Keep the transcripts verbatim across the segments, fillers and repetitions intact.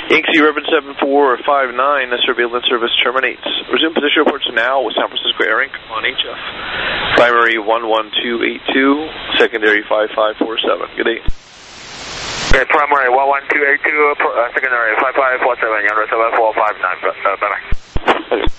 Yankee Ribbon seven four five nine, surveillance service terminates. Resume position reports now with San Francisco Air Incorporated on H F. Primary one one two eight two, secondary five five four seven. Good day. Okay, primary one one two eight two, uh, secondary five five four seven, Yankee seven four five nine, uh, bye-bye.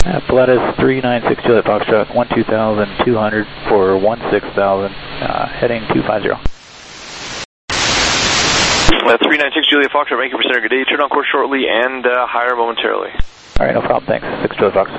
Uh, Pilatus three nine six Juliet Foxtrot, one two thousand two hundred for one six thousand, uh, heading two five zero. Uh, three nine six Juliet Foxtrot, thank you for center, good day. Turn on course shortly and uh, higher momentarily. Alright, no problem, thanks. six Juliet Fox.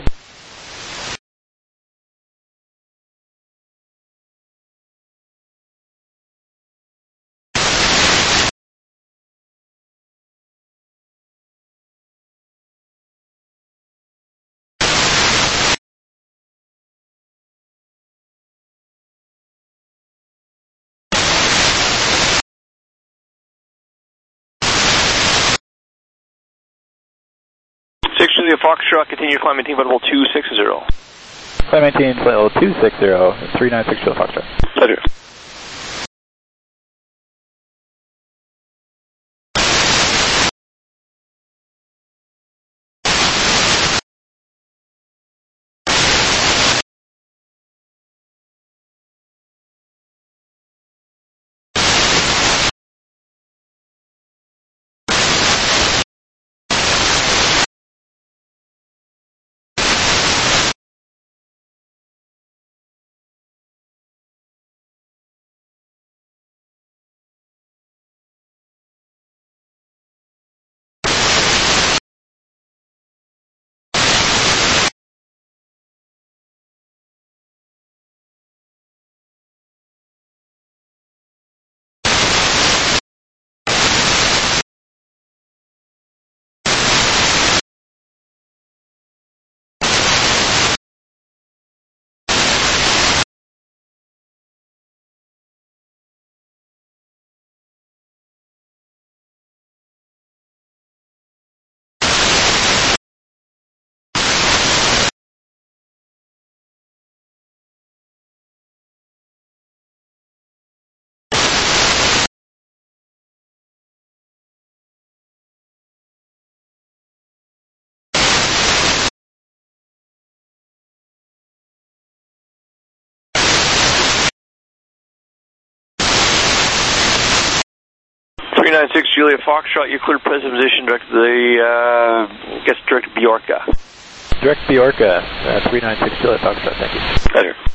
six Juliet Foxtrot, continue climb maintain flight level two six zero. Climb maintain flight level two six zero, three nine six Juliet Foxtrot. Pleasure. three nine six Juliet Foxtrot, you cleared present position direct to the, uh, guess direct to Bjorka. Direct Bjorka, uh, three nine six Juliet Foxtrot, thank you. Pleasure.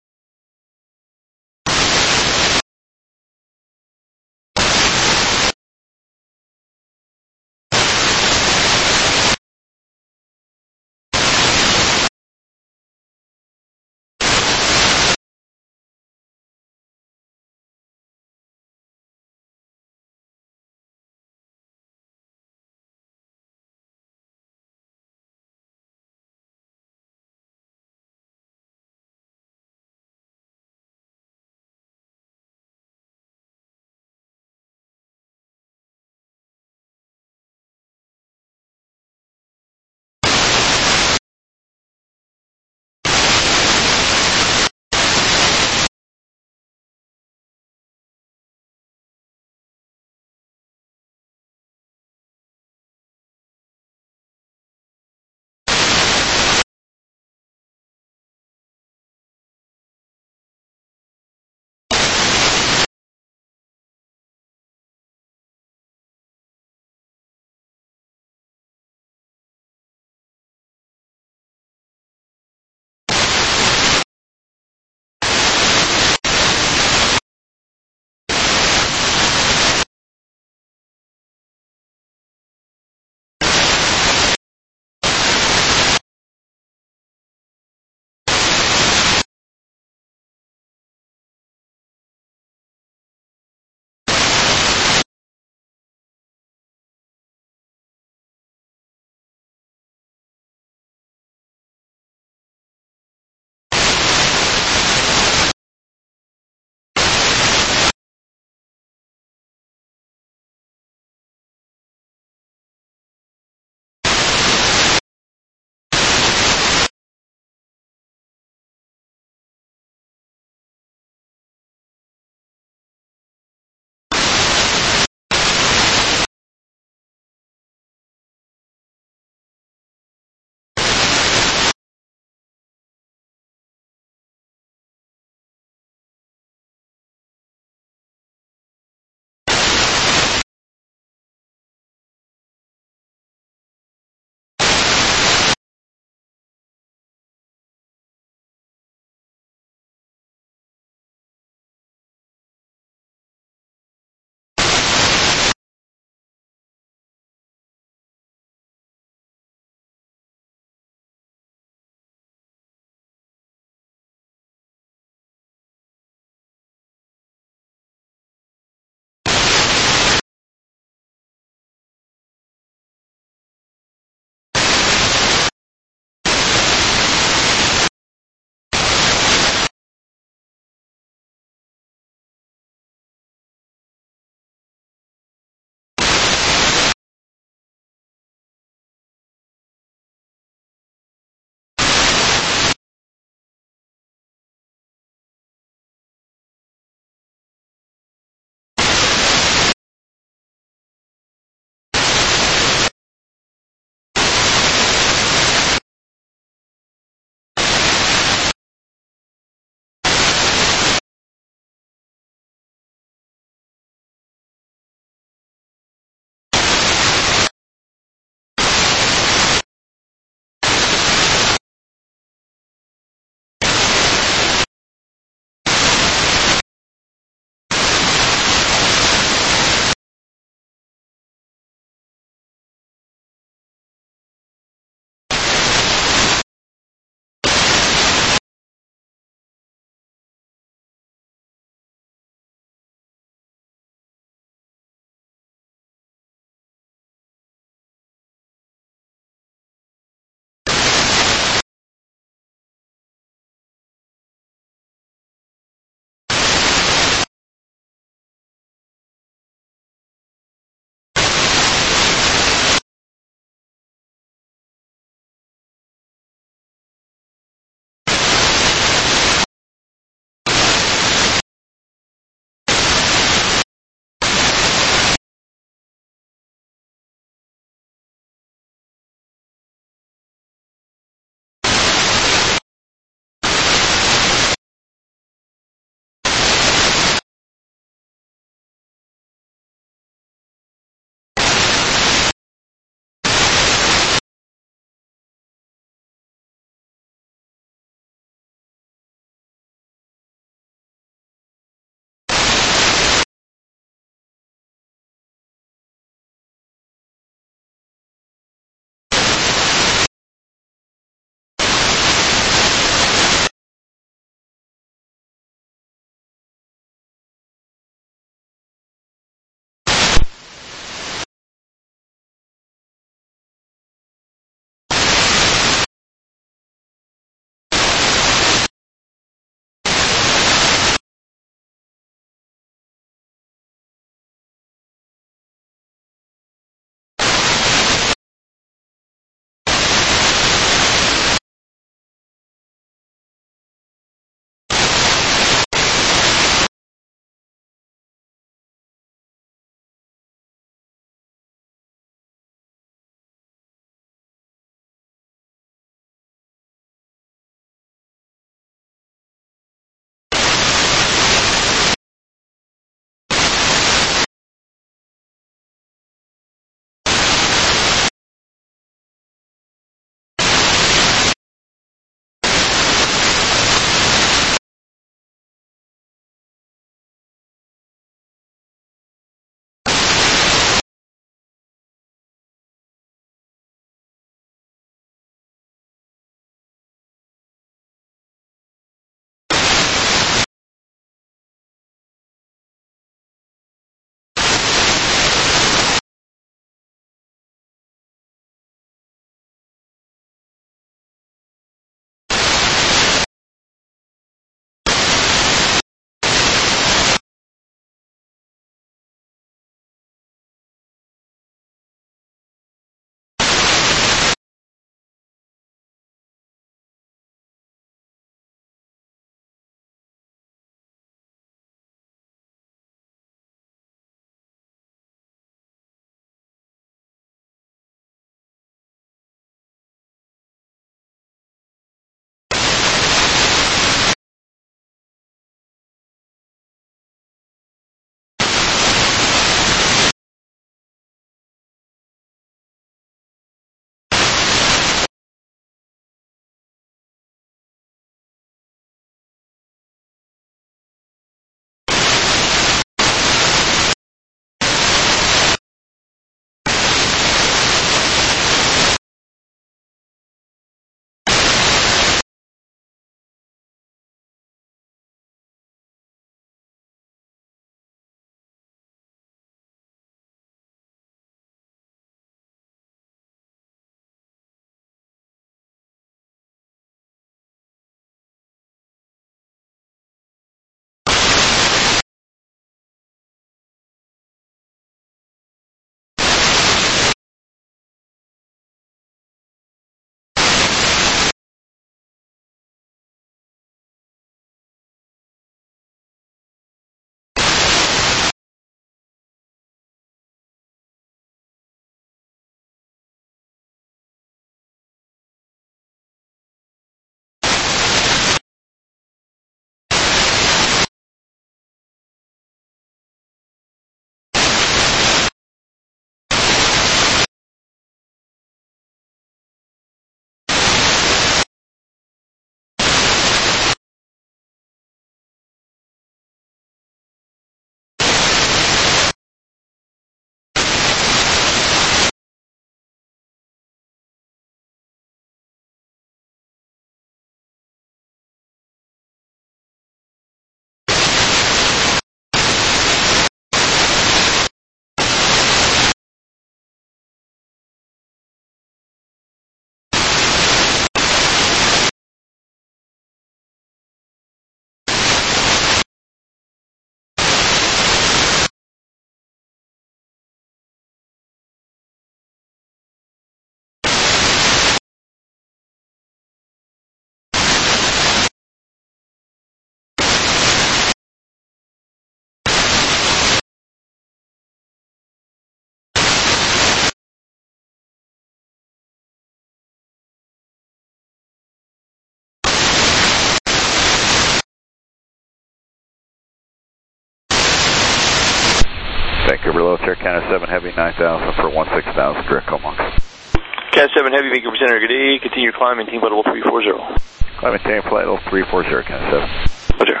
Vancouver Low, Sierra Canada seven Heavy nine thousand for one six thousand, direct call Monks. Canada seven Heavy, Vancouver Center, good day. Continue your climb, maintain flight level three four zero. Climb, maintain flight level three four zero, Canada seven. Roger.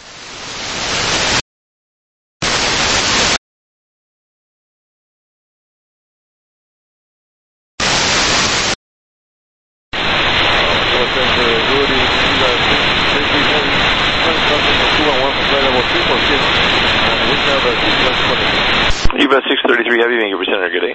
U B S six thirty-three Heavy, Vancouver Center, good day.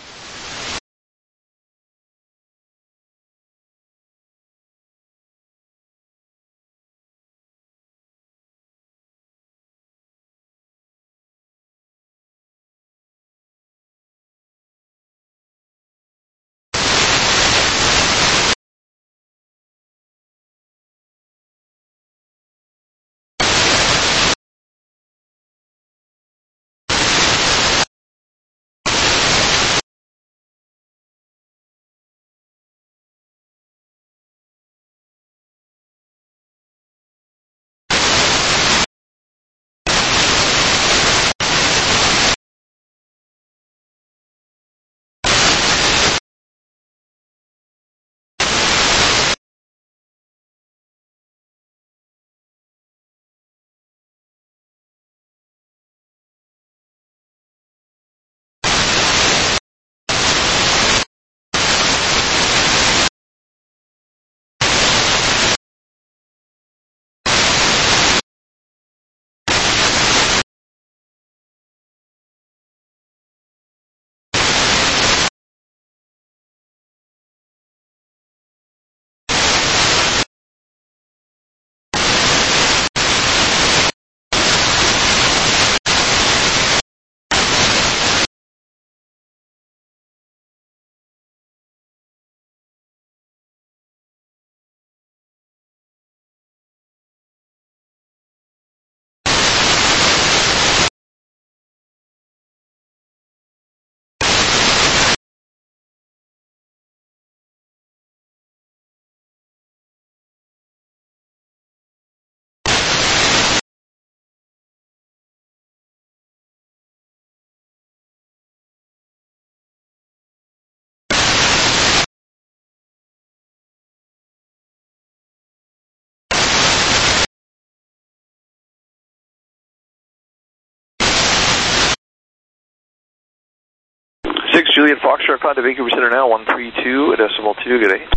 six Juliet Foxtrot, climb to Vancouver Center now, one three two, decimal two, good day.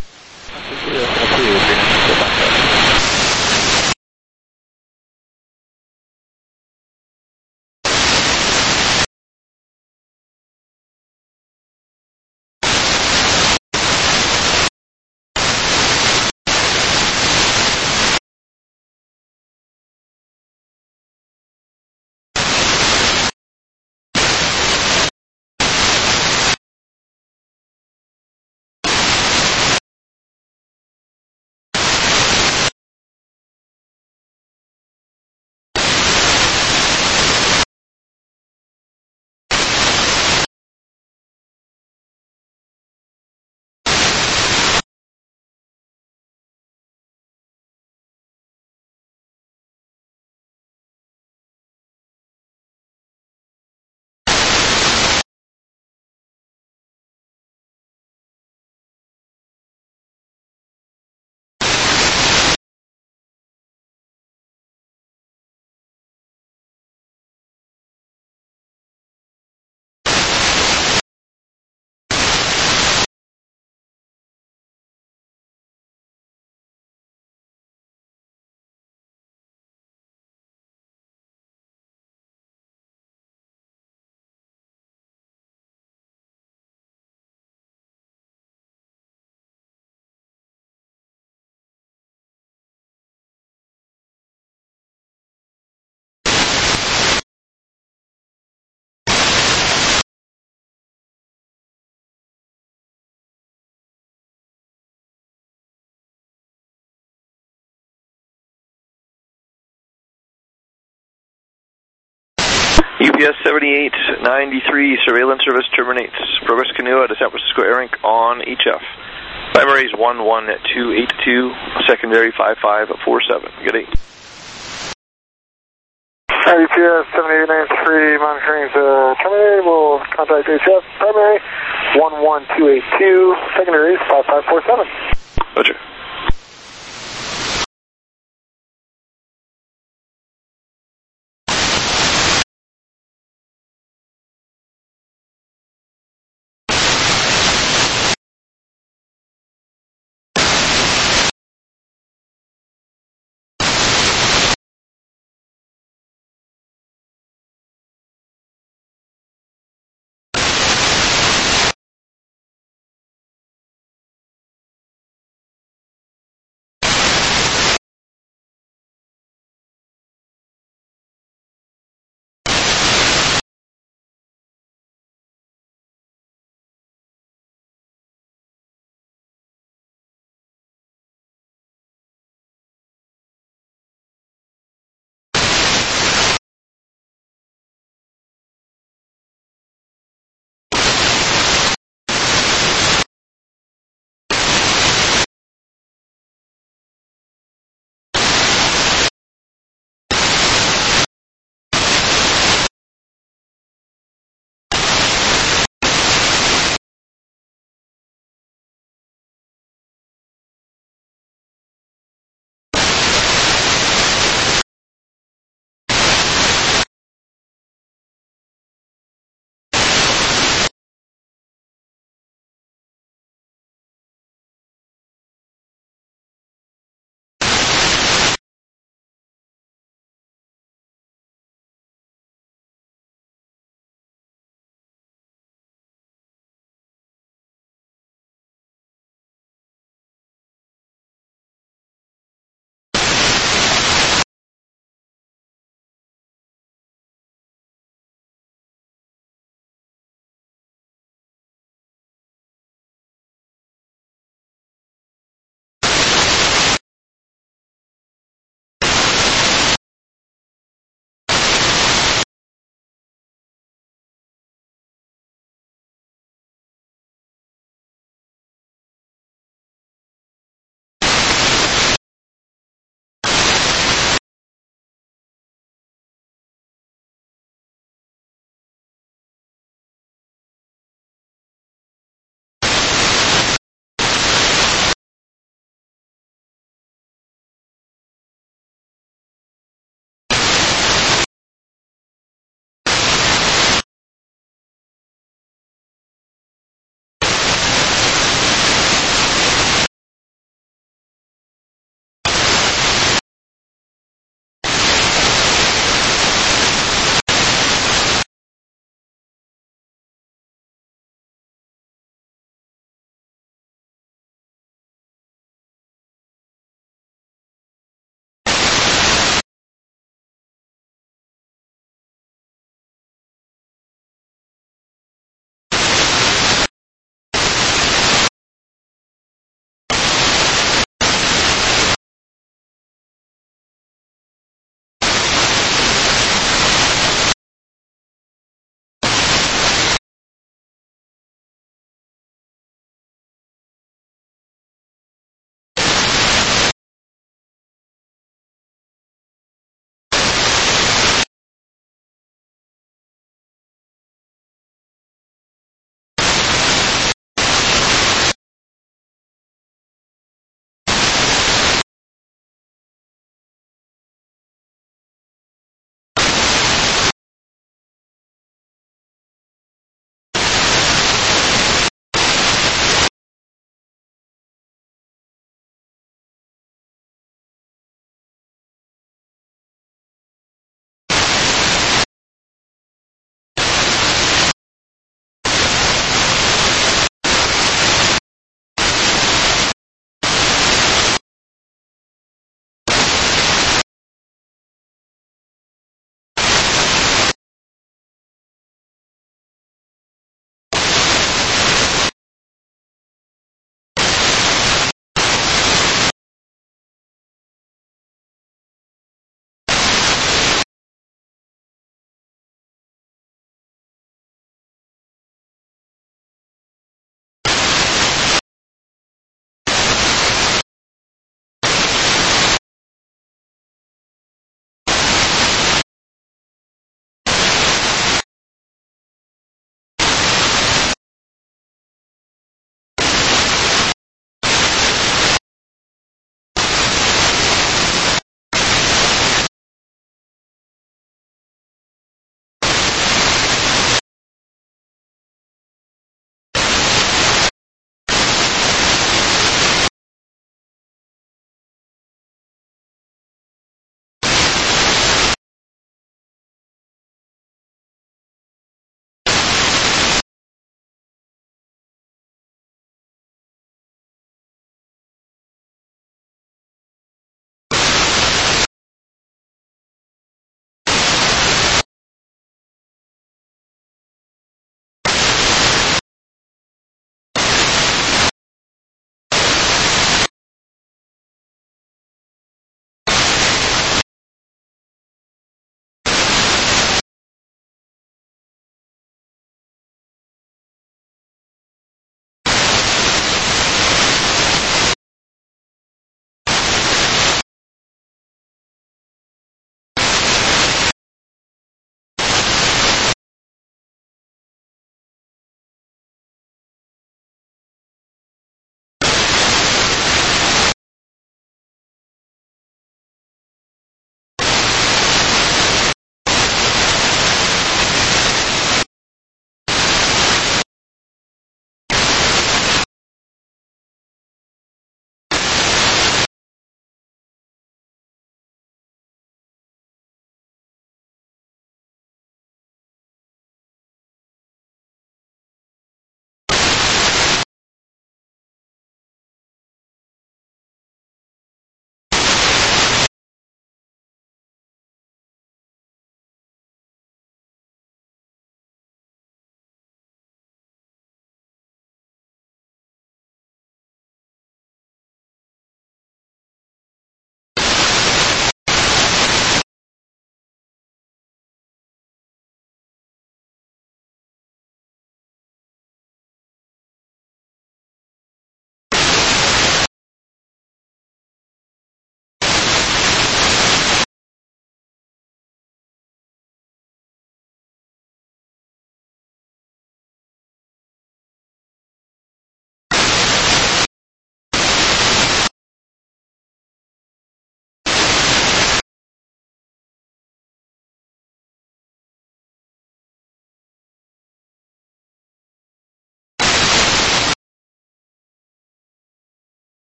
U P S seventy-eight ninety-three, surveillance service terminates. Progress Canoe at San Francisco Air Inc on H F. Primaries one one two eight two, secondary five five four seven. Good day. U P S seven eight nine three monitoring the terminated. We'll contact H F primary one one two eight two, secondary five five four seven. Roger.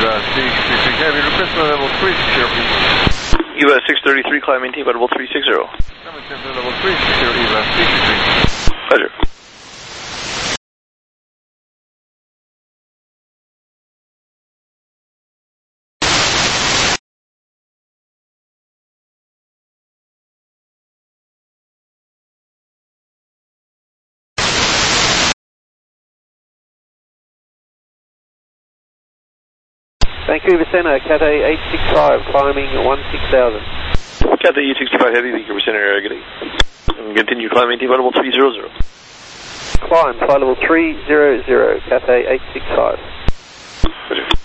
U S six thirty-three, heavy request for level three sixty, please. U S six thirty-three, climb maintain by level three sixty. Maintain by level three sixty, U S sixty-three. Pleasure. Vancouver Center, Cathay eight six five, climbing one six thousand. Cathay eight sixty-five Heavy, Vancouver Center area, good day. And continue climb maintain by level three hundred. Climb, flight level three hundred, Cathay eight six five. Pleasure.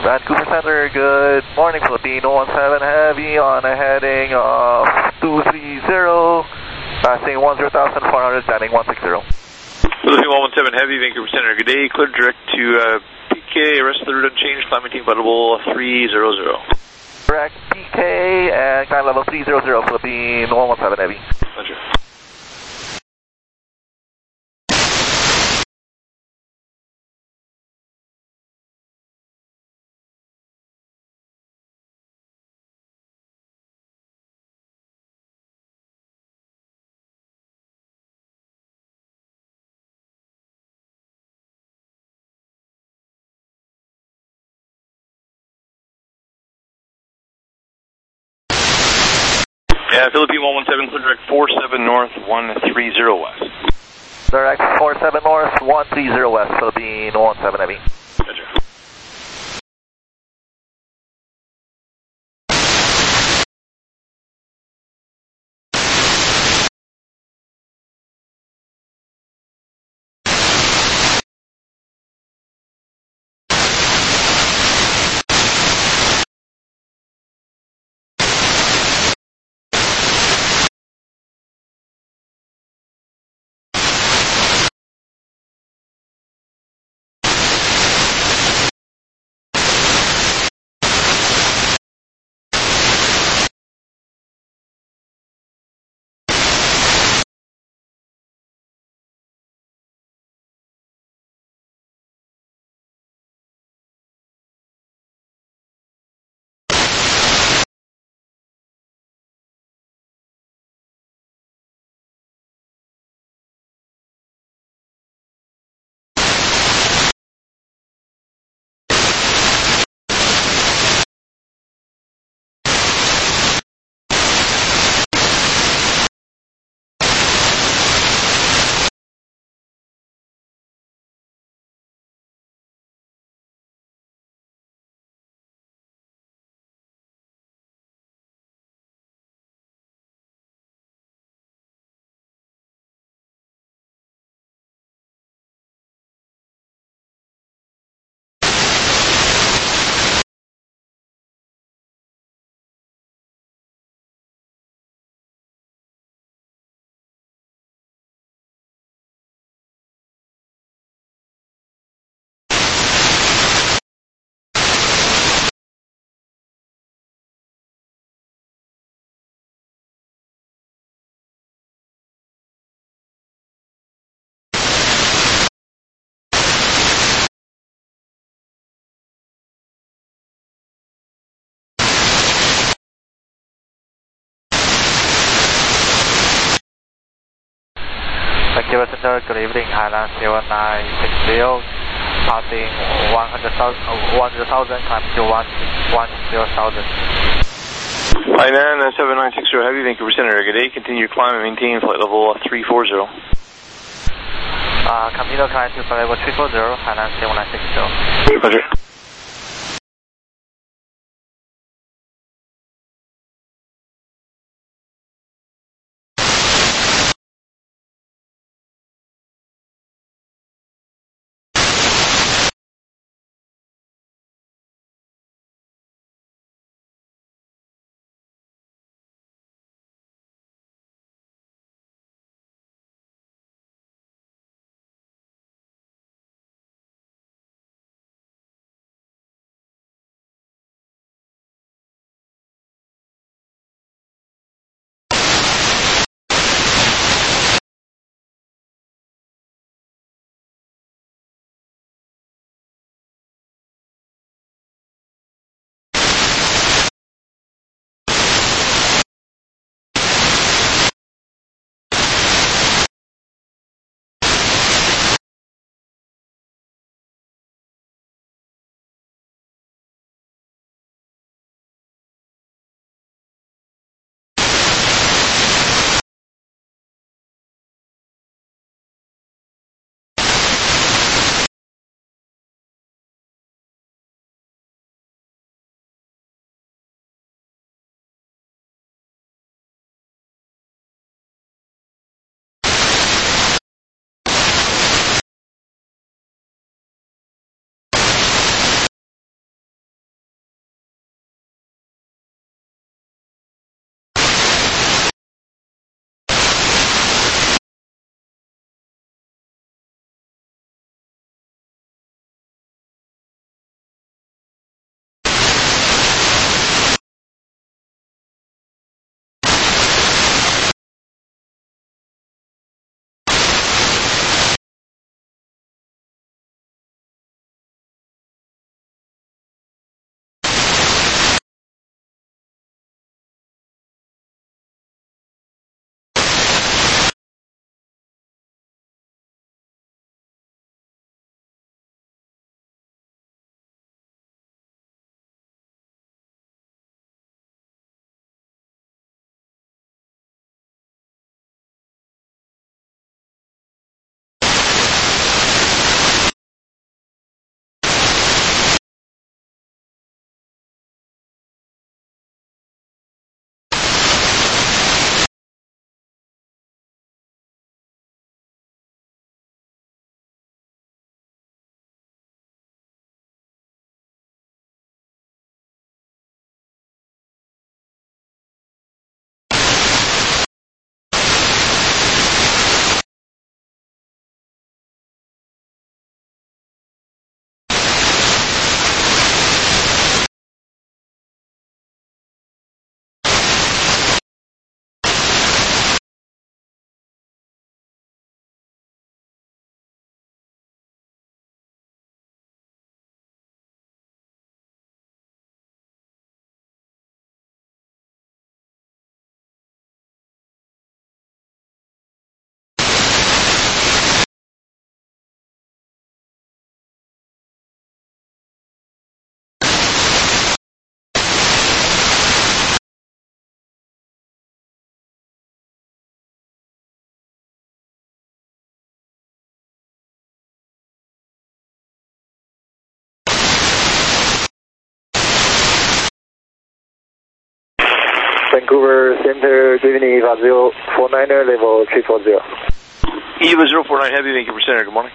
Vancouver Center, good morning, Philippine one one seven Heavy on a heading of two three zero, passing one zero thousand four hundred, landing one six zero. Philippine one one seven Heavy, Vancouver Center, good day, clear direct to uh, P K, rest of the route unchanged, climb maintain flight level three zero zero. Direct P K and climb level three zero zero, Philippine one one seven Heavy. Roger. Yeah, Philippine one one seven, clear direct four seven north, one three zero west. Direct four seven north, one three zero west, Philippine one one seven Heavy. Roger. Vancouver Center, good evening, Highland zero nine six zero, passing one hundred thousand, climb to one ten thousand. Highland seven nine six zero Heavy, Vancouver Center, good day, continue climb and maintain flight level three four zero. Uh, continue climb to flight level three four zero, Highland seven nine six zero. Roger. Vancouver Center, Gemini Eva zero four niner, level three four zero. Eva zero four nine Heavy, Vancouver Center, good morning.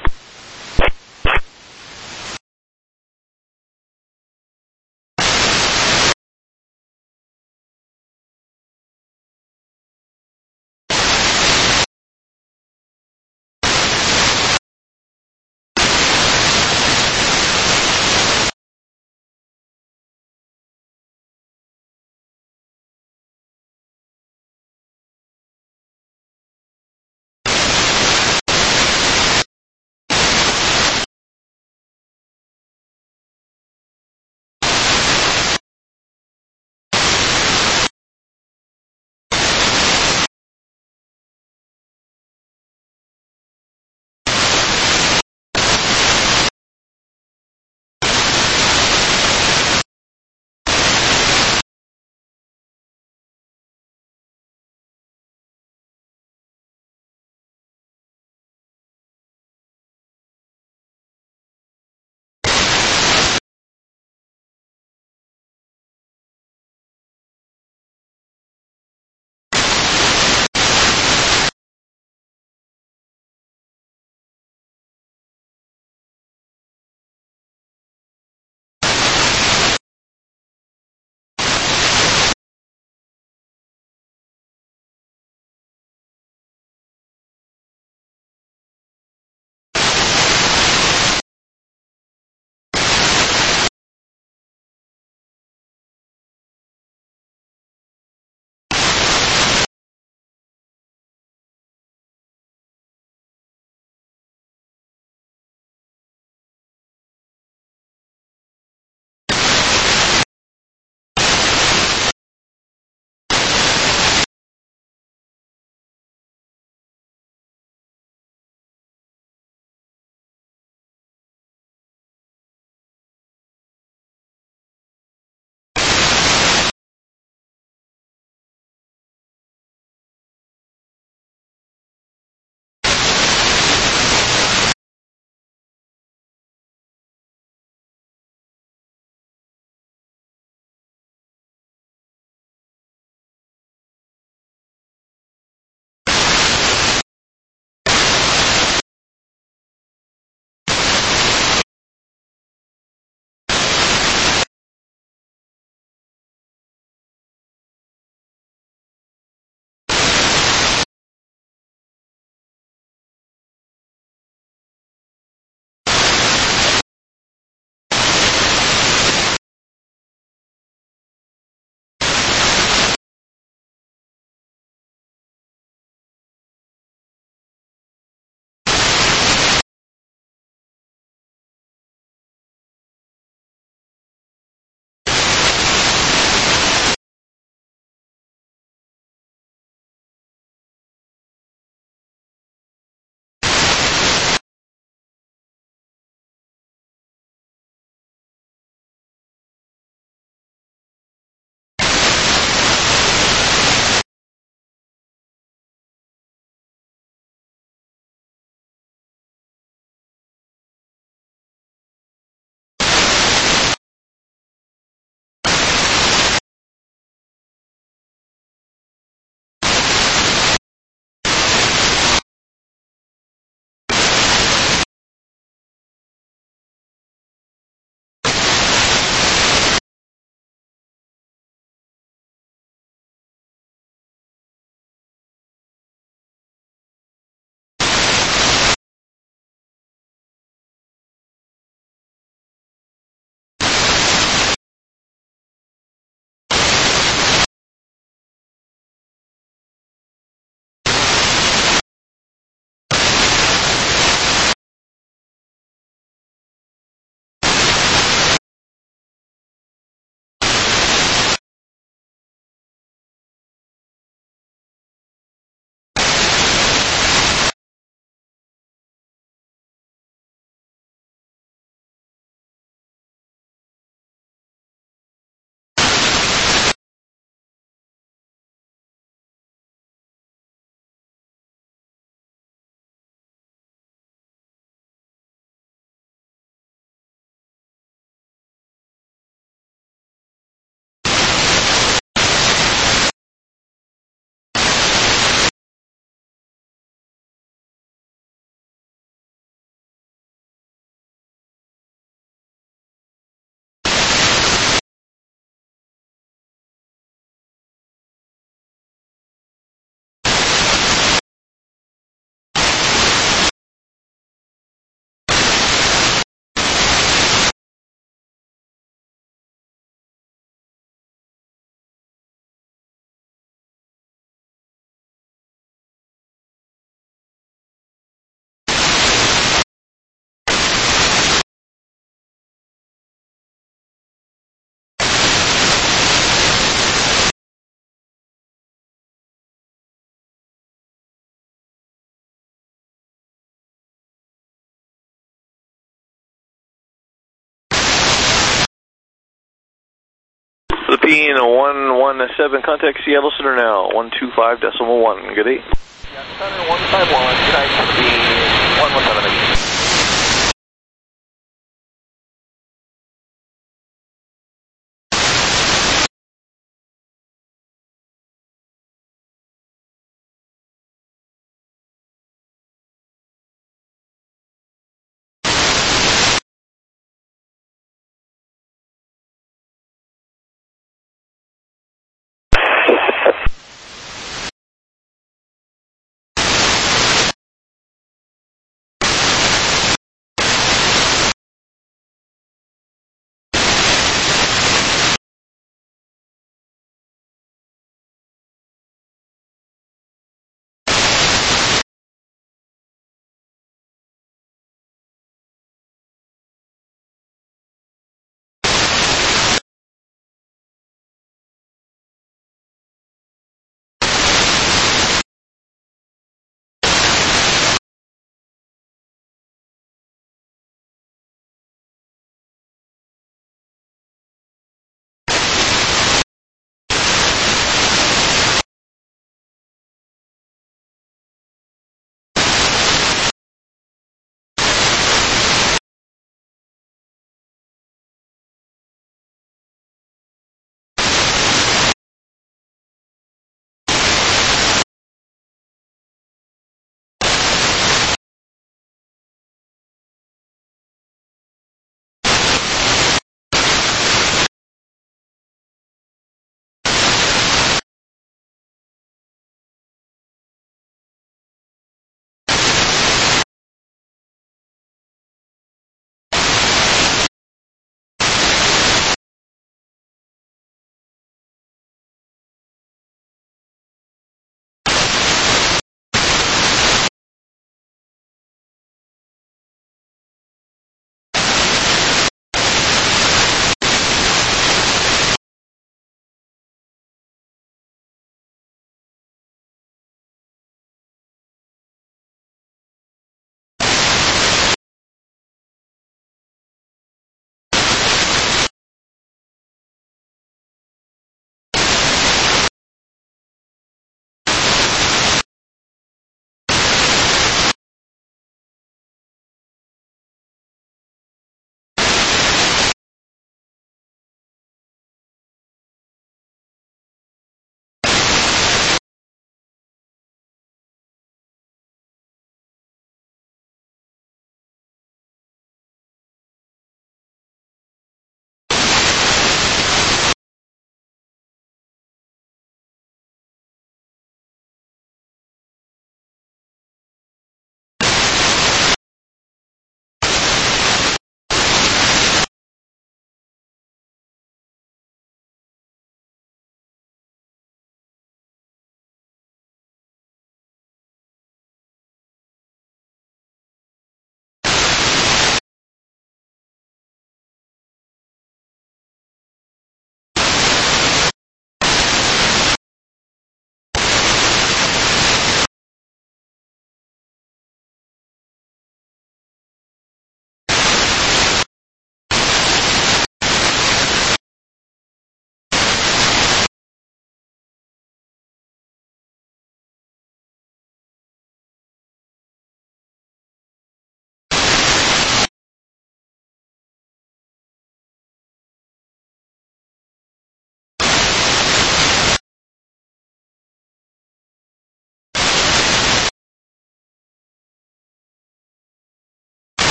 Philippine one one seven, contact Seattle Center now, one two five decimal one. Good day. Yeah, Center one five one, good night, Philippine one one seven again.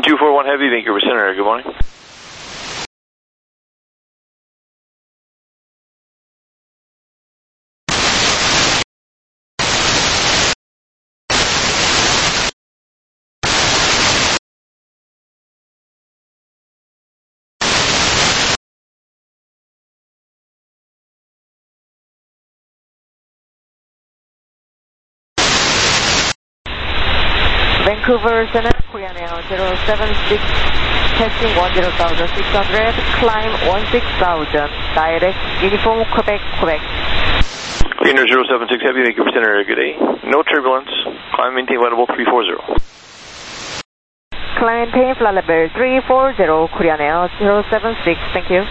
two four one Heavy, Vancouver Center, good morning. Vancouver Center, Korean Air zero seven six, testing one zero thousand six hundred, climb one six thousand, direct, uniform, Quebec, Quebec. Gainer zero seven six Heavy, Vancouver Center, good day. No turbulence, climb maintain level three four zero. Climb maintain flight level three four zero, Korean Air zero seven six, thank you.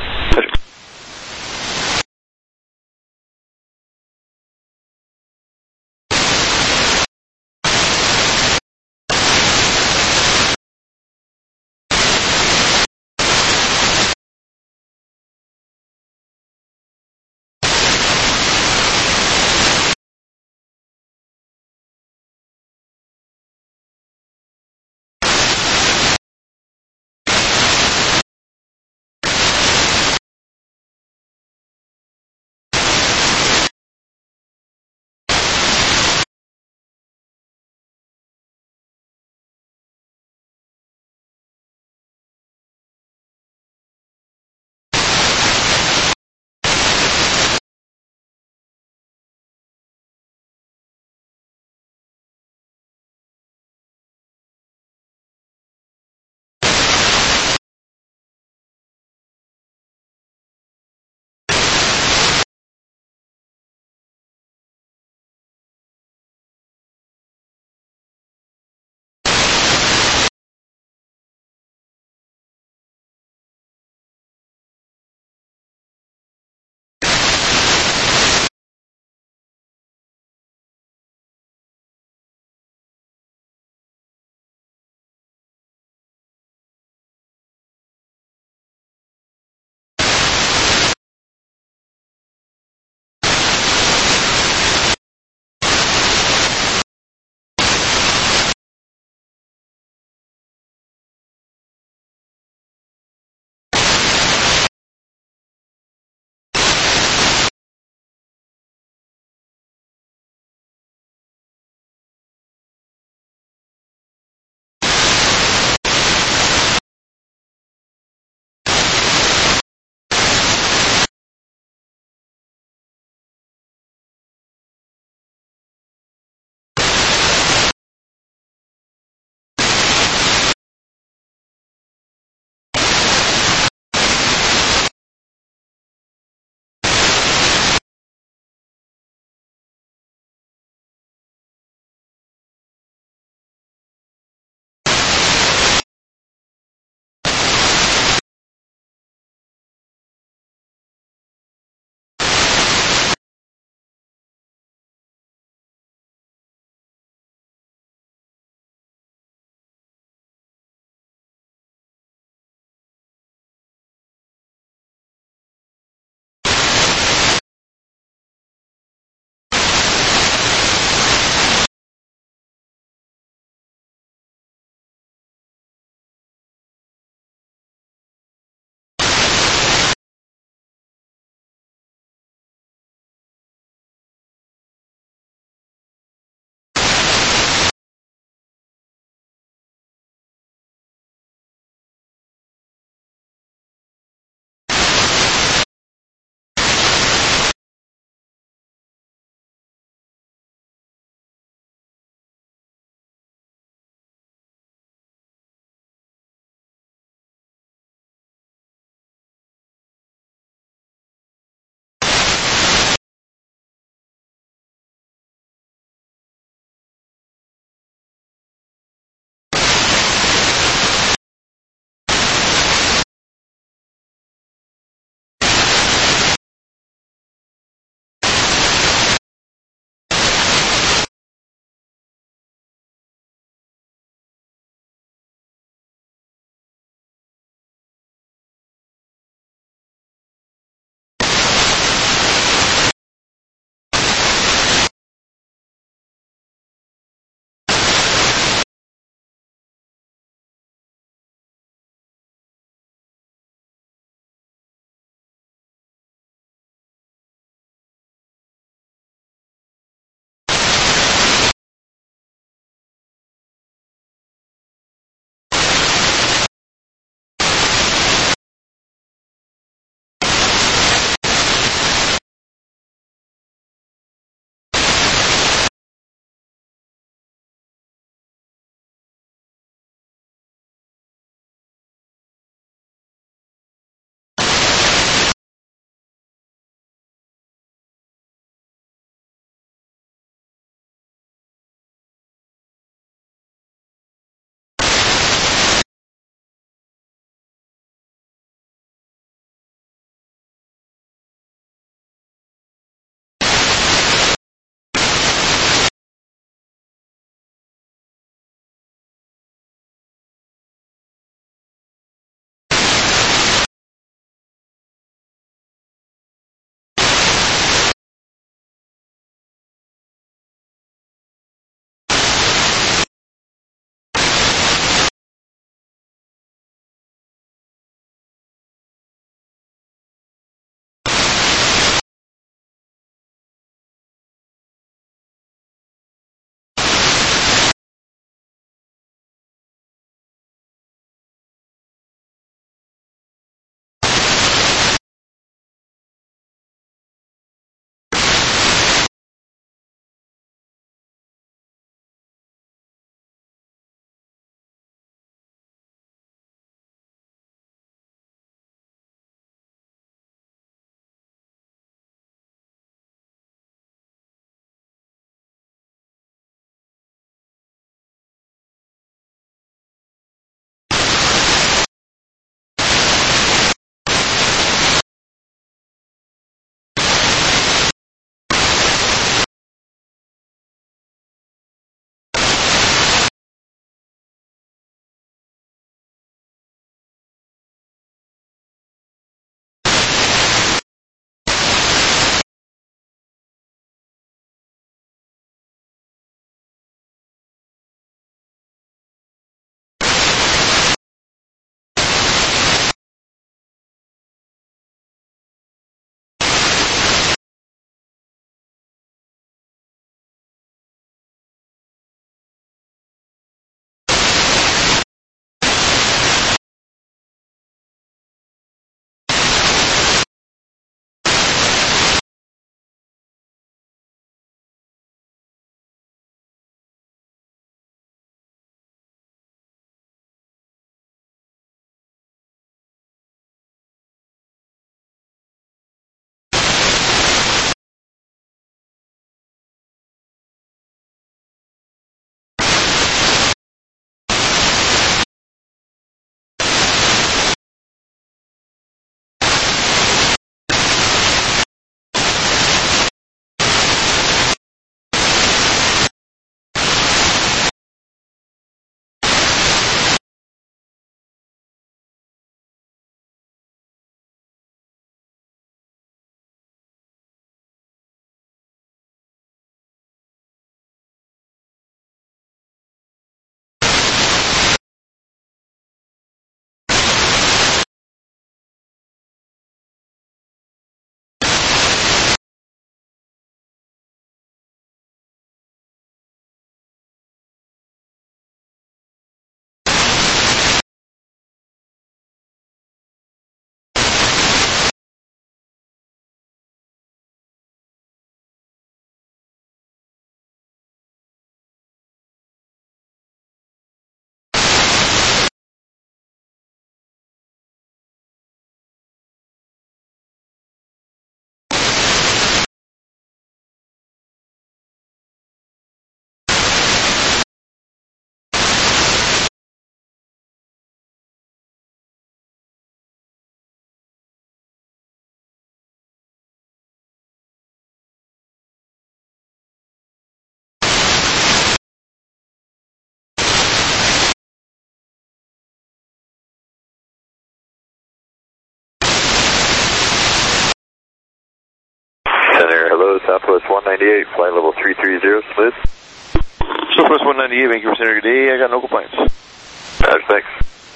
Southwest one ninety-eight, flight level three three zero, smooth. Southwest one ninety-eight, Vancouver Center, good day. I got no complaints. Roger, thanks.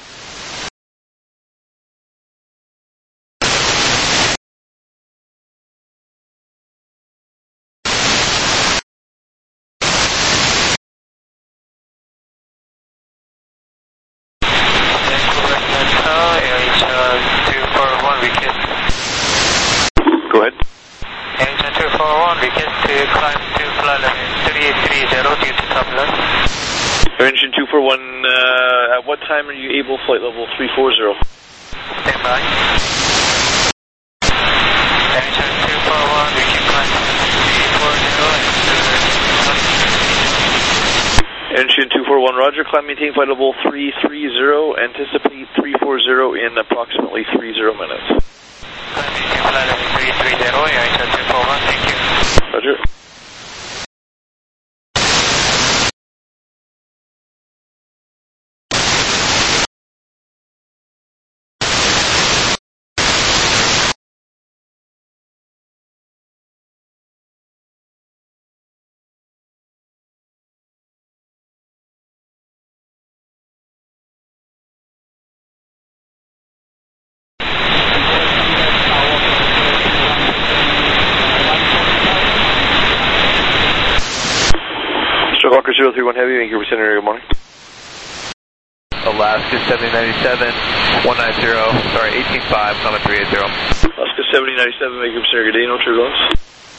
Go ahead. Engine two four one, request to climb to flight level three three zero due to turbulence. Engine two four one, uh, at what time are you able, flight level three four zero? Stand by. Engine two four one, we can climb to three four zero and Engine two four one, roger, climb maintain flight level three three zero, anticipate three four zero in approximately thirty minutes. Climb maintain flight level three three zero, engine two four one, thank you. Roger. Walker zero three one Heavy, Vancouver Center, good morning. Alaska seventy ninety-seven, one ninety, sorry, eighteen five, coming three eighty. Alaska seventy ninety-seven, Vancouver Center, good day, no turbulence.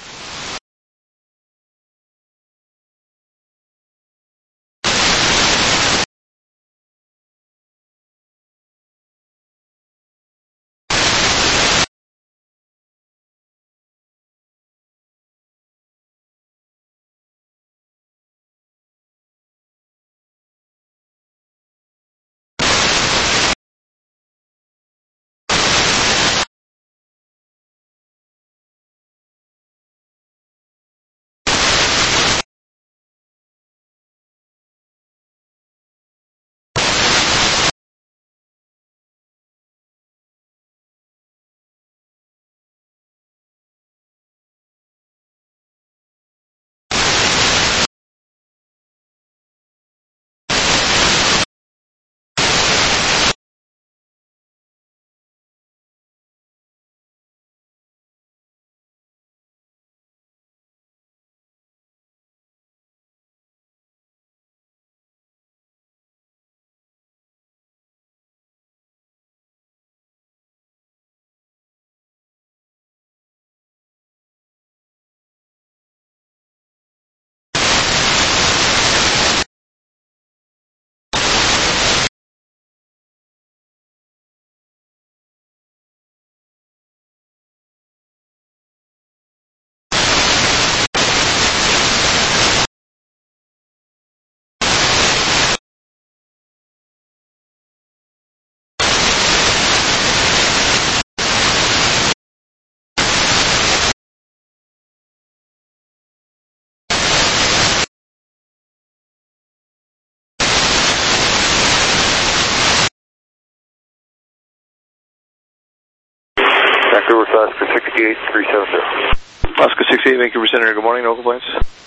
Vancouver Alaska sixty-eight three seventy. Alaska sixty-eight, Vancouver Center, good morning, no complaints.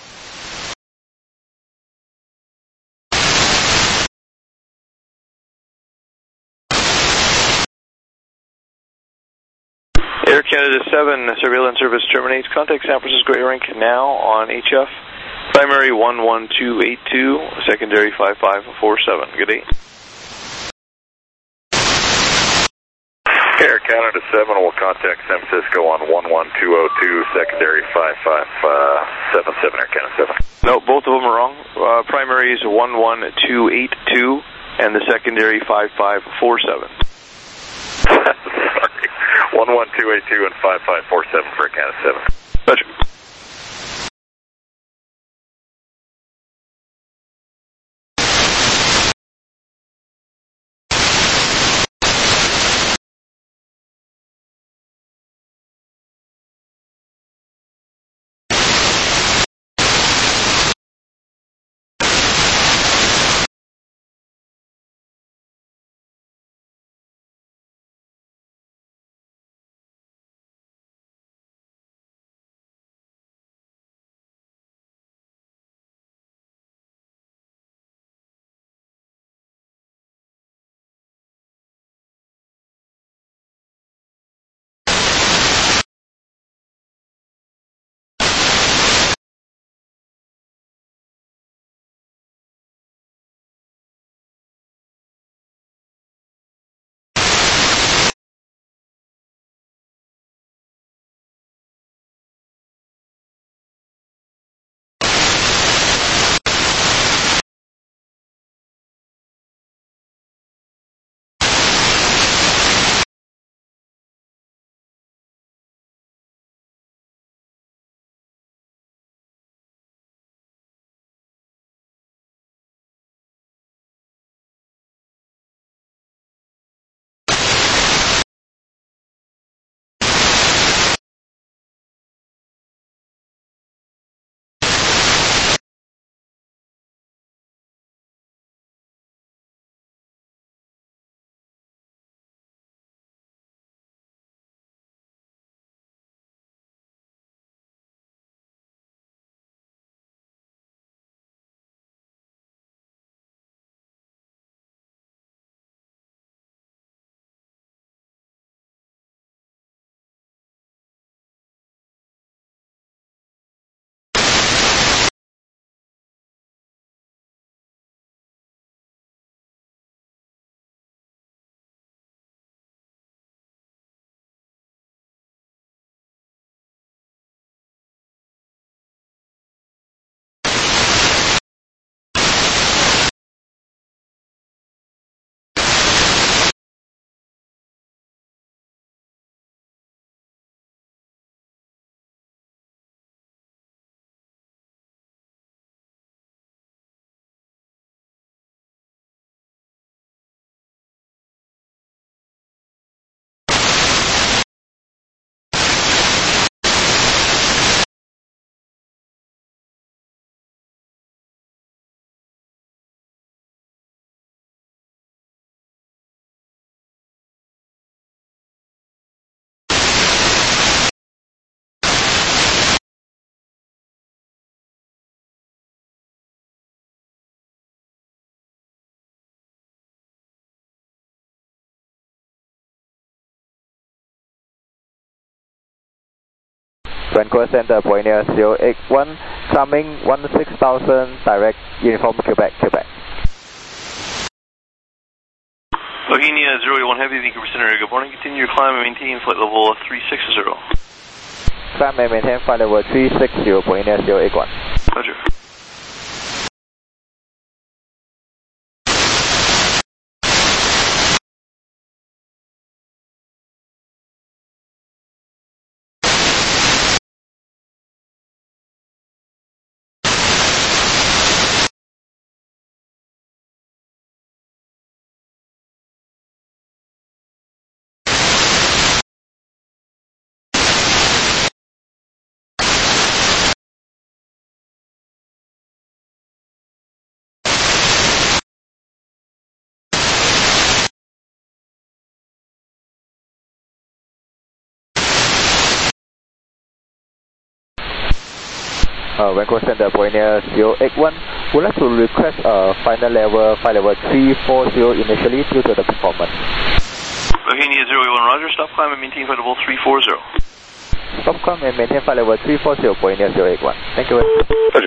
Air Canada seven, surveillance service terminates. Contact San Francisco Air Inc now on H F. Primary one one two eight two, secondary five five four seven. Good day. Air Canada seven will contact San Francisco on one one two zero two, secondary five five seven seven, Air Canada seven. No, both of them are wrong. Uh, primary is one one two eight two, and the secondary five five four seven. Sorry. one one two eight two and five five four seven for Air Canada seven. Roger. Vancouver Center, Pioneer zero eight one, climbing one six thousand, direct, uniform Quebec, Quebec. Bohemia zero eight one Heavy, Vancouver Center, good morning. Continue your climb and maintain flight level three six zero. Climb and maintain flight level three six zero, Pioneer zero eight one. Roger. Uh, Vancouver Center, Pioneer zero eight one, would like to request a final level, flight level three four zero initially due to the performance. Bohemia zero eight one, roger, stop climb and maintain flight level three four zero. Stop climb and maintain flight level three four zero, Pioneer zero eight one. Thank you. Roger.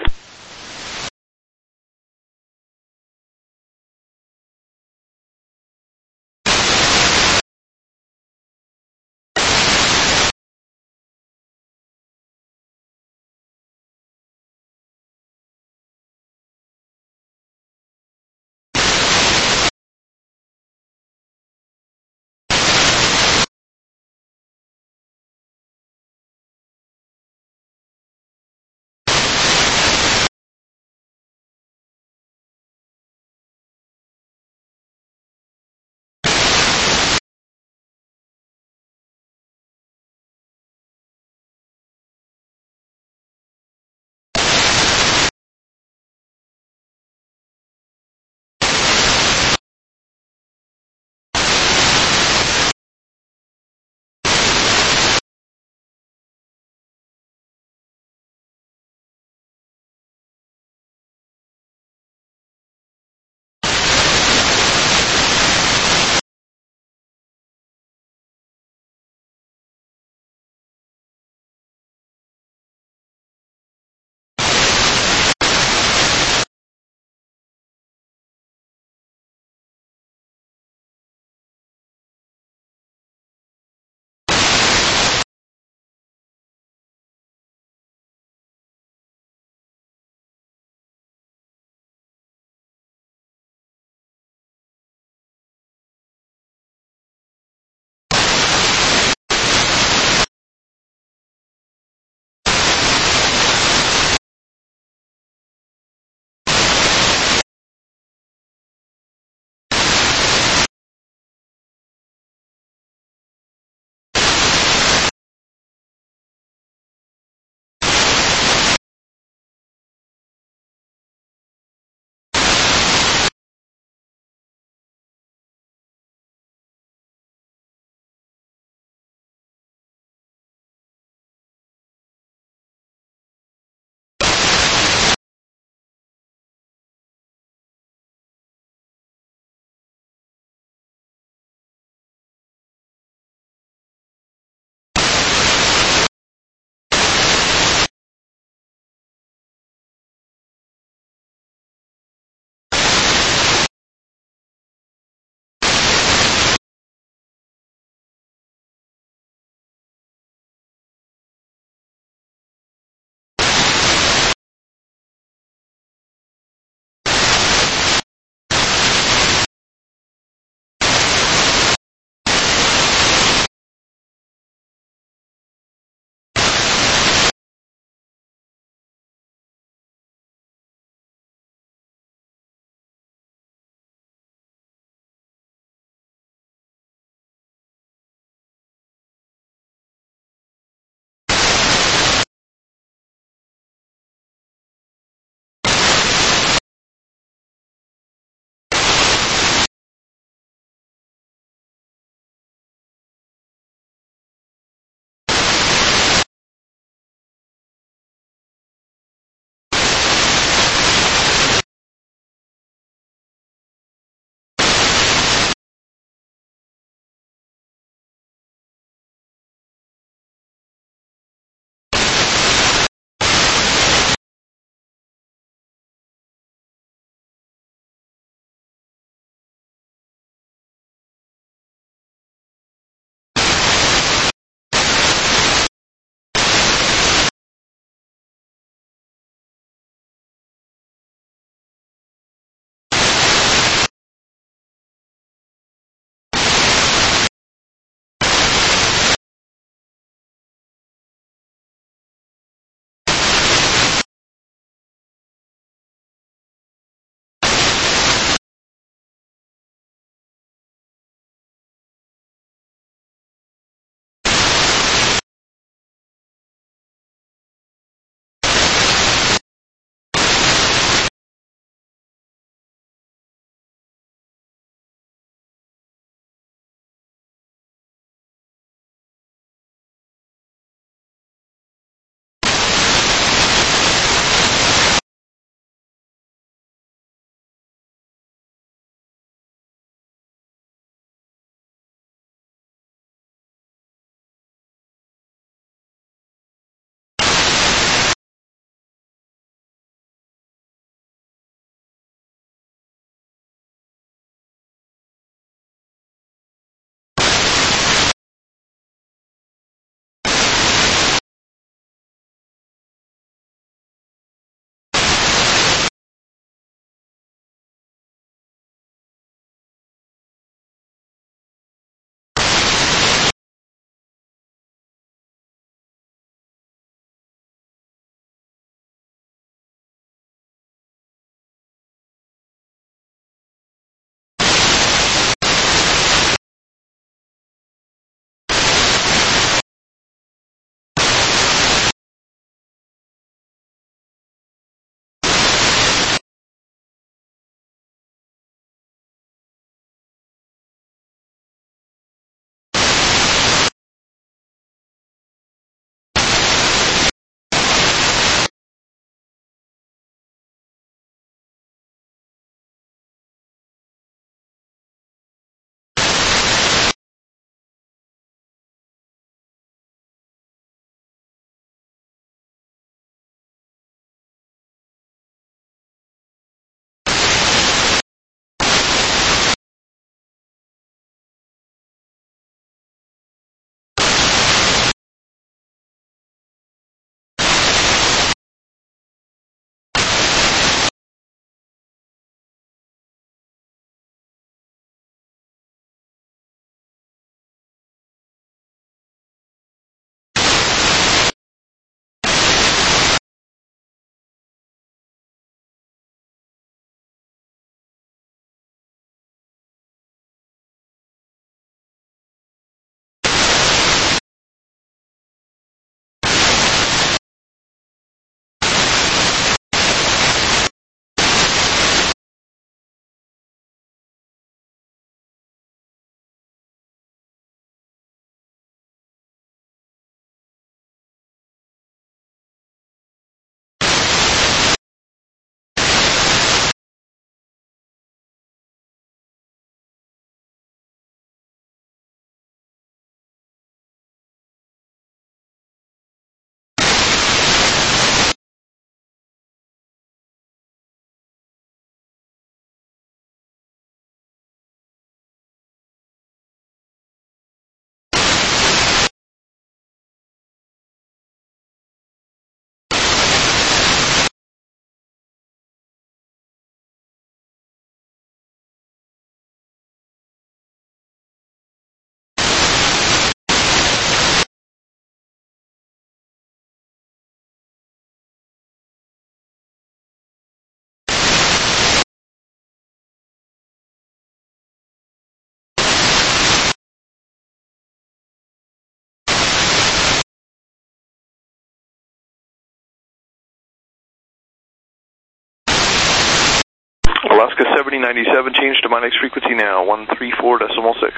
Alaska seventy ninety-seven, change to my next frequency now, one three four decimal six.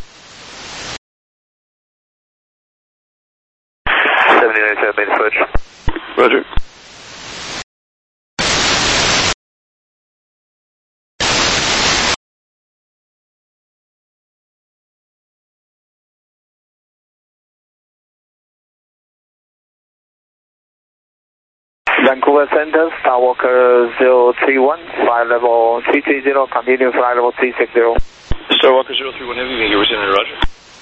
seventy ninety-seven, main switch. Roger. Vancouver Center, Starwalker zero three one, flight level three three zero, continue flight level three six zero. Starwalker zero three one Heavy, thank you for sending Roger.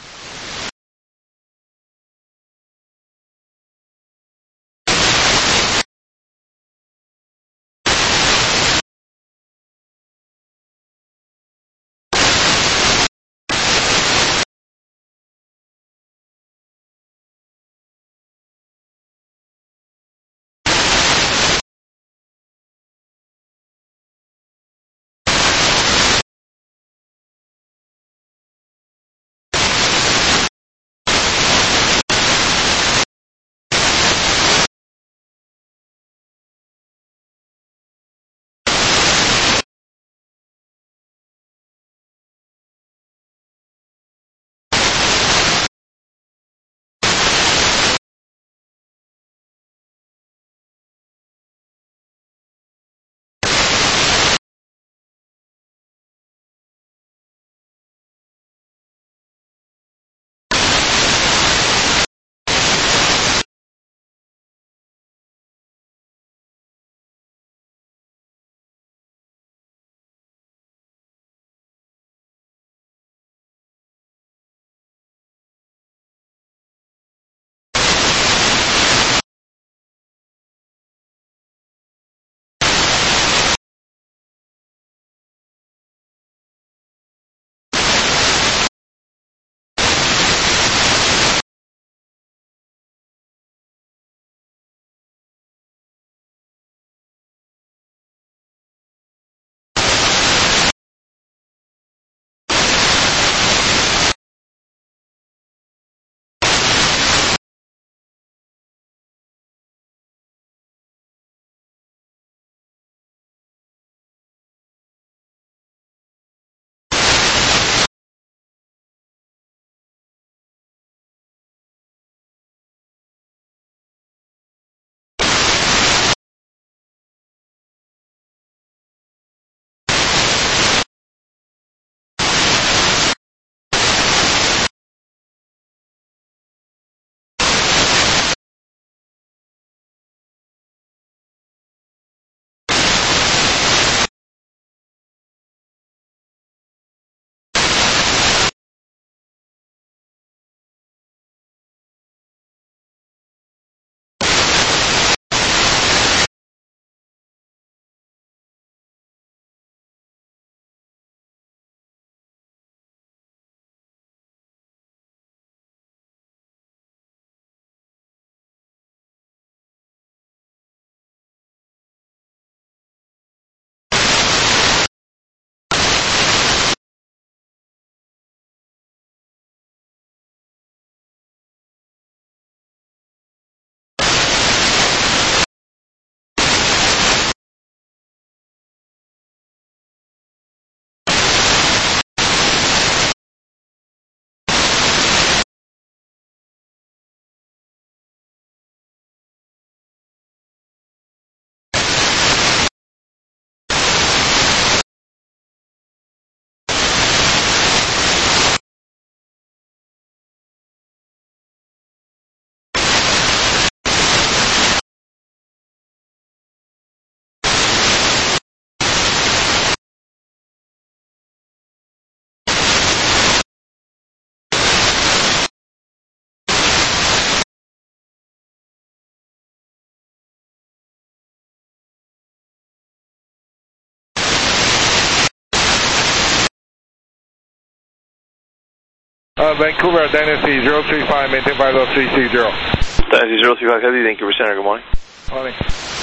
Uh, Vancouver, Dynasty zero three five, maintain five zero three six zero. Dynasty zero three five Heavy, thank you for center, good morning. Morning.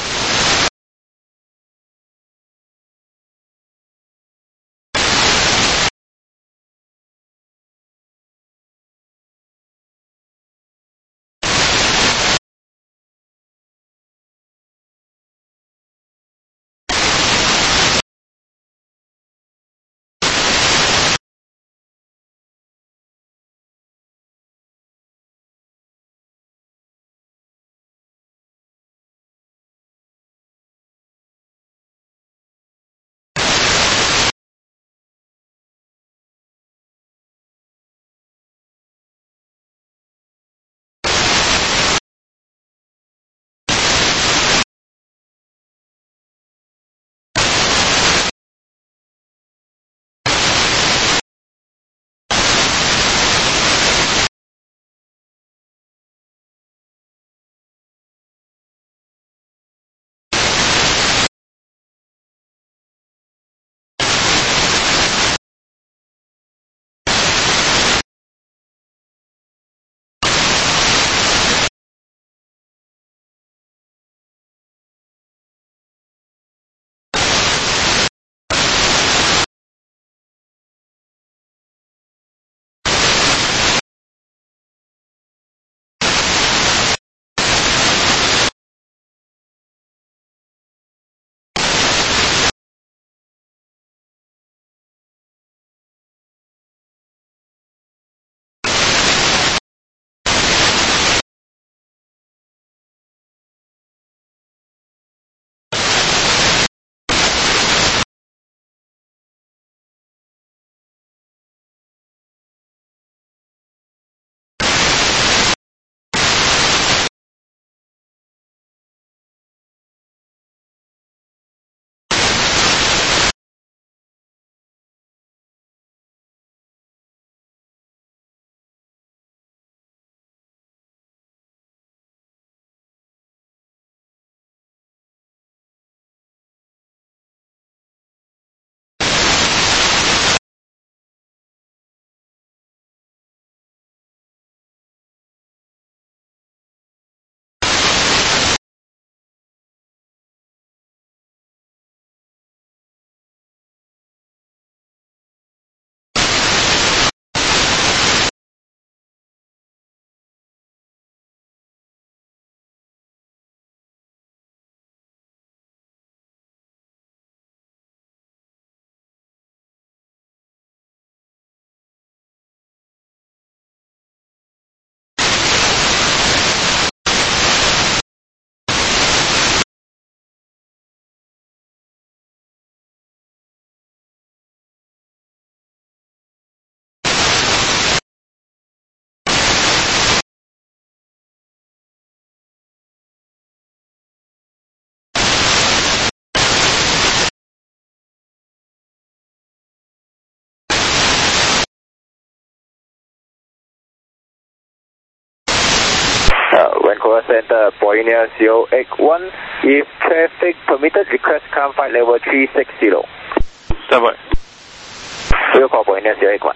Uh, Vancouver Center, Pioneer zero eight one. If traffic permitted, request climb flight level three six zero. Stand by. We'll call Pioneer zero eight one.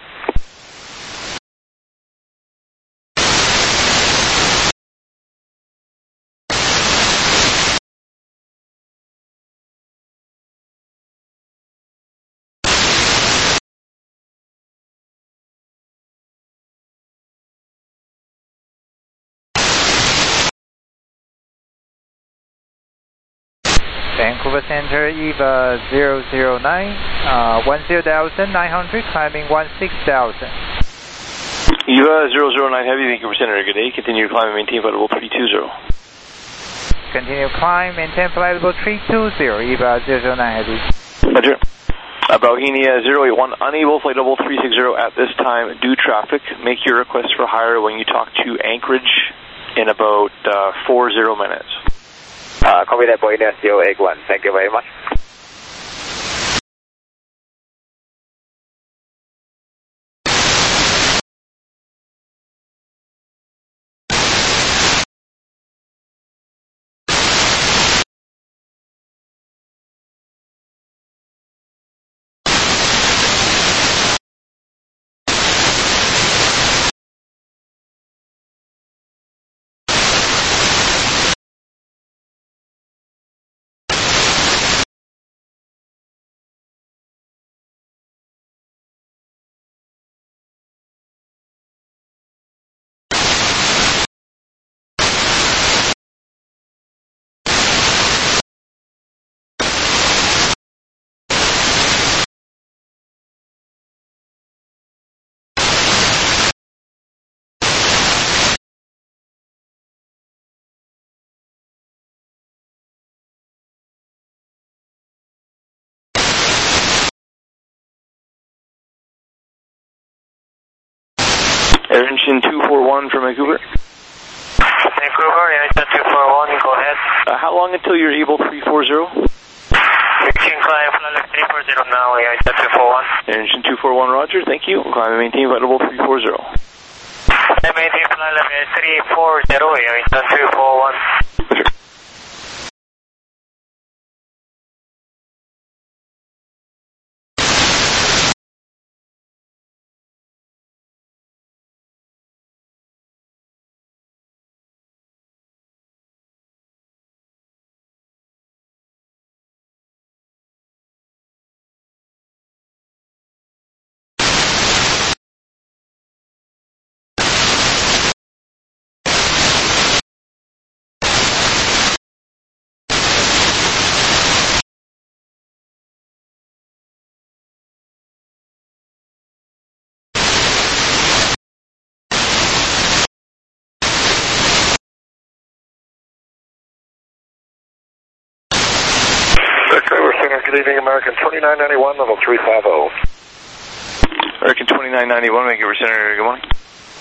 Vancouver Center, EVA zero zero nine, uh, one zero thousand nine hundred, climbing one six thousand. EVA zero zero nine Heavy, Vancouver Center, good day. Continue to climb and maintain flight level three two zero. Continue climb, maintain flight level three two zero, EVA zero zero nine Heavy. Roger. Uh, Bauhinia zero eight one, unable flight level three six zero at this time due traffic. Make your request for hire when you talk to Anchorage in about uh, four zero minutes. Uh, copy that, Pioneer zero eight one. Thank you very much. Air Engine two four one from Vancouver. Vancouver, Air Engine two four one, go ahead. Uh, how long until you're able three four zero? You can climb flight level three four zero now, Air Engine two four one. Air Engine two four one, roger, thank you. Climb and maintain flight level three four zero. Climb and maintain flight level three four zero, Air Engine two four one. Roger. Vancouver Center, good evening, American twenty-nine ninety-one, level three five zero. American twenty-nine ninety-one, Vancouver Center, good morning.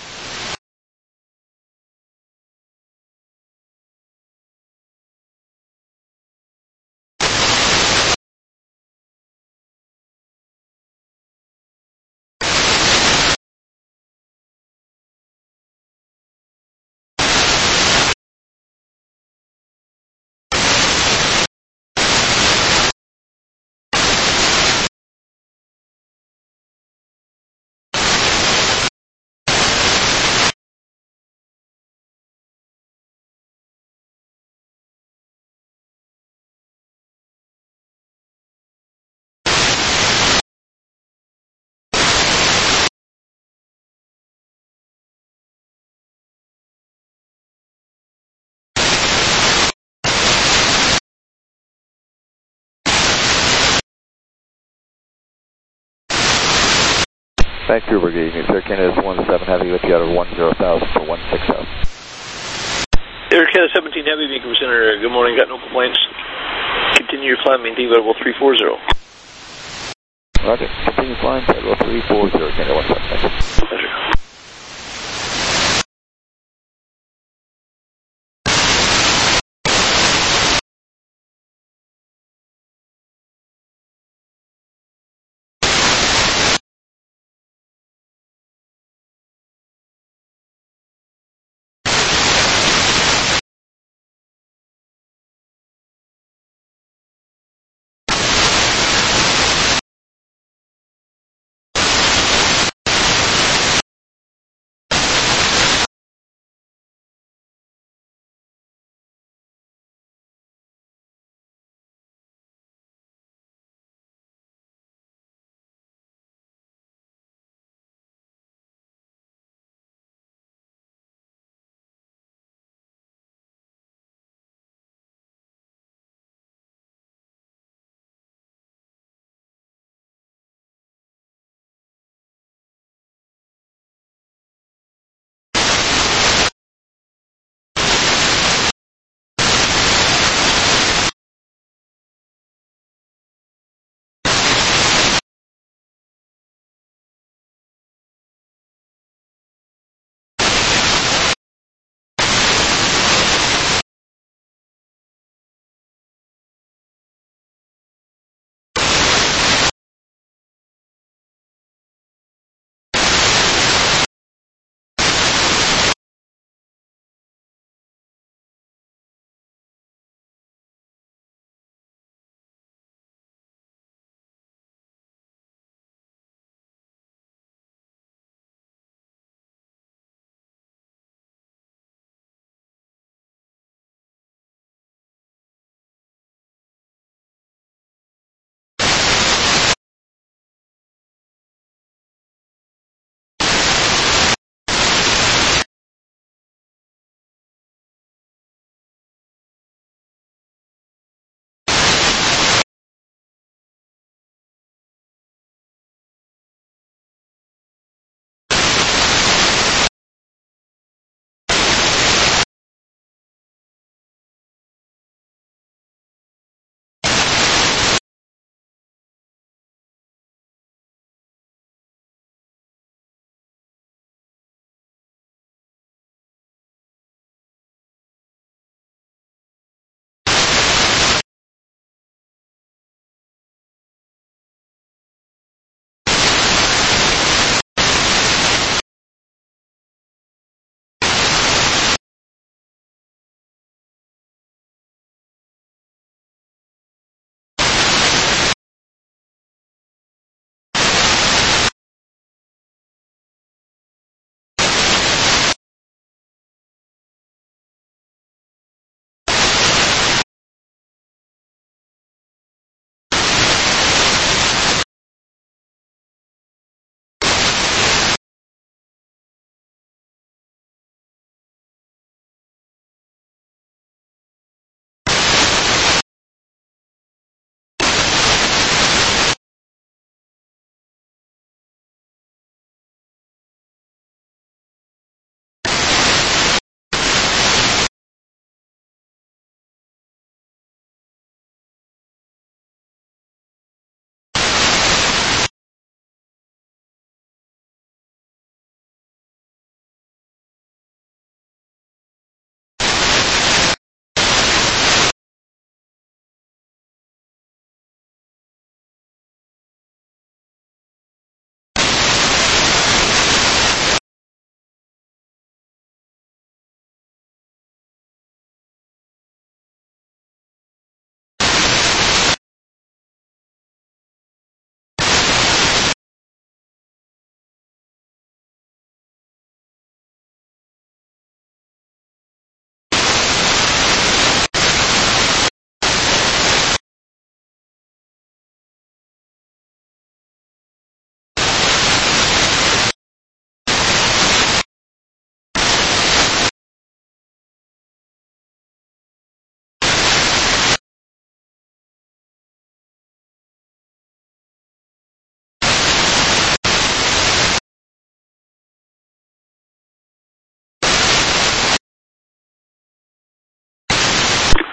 Vancouver, good evening, Air Canada one seven Heavy with you out of one zero thousand for one six zero. Air Canada seventeen Heavy, Vancouver Center, good morning, got no complaints. Continue your climb, maintain flight level three four zero. Roger, continue flying, flight level three four zero, Canada one seven, thank you. Pleasure.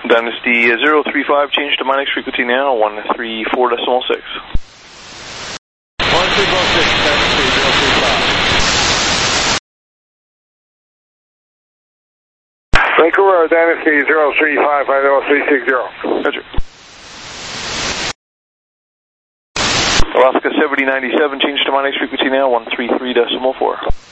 Dynasty zero three five, change to my next frequency now, one three four decimal six. one three four six, Dynasty zero three five. Vancouver, Dynasty zero three five, five zero three six zero. Roger. Alaska seventy ninety-seven, change to my next frequency now, one three three decimal four.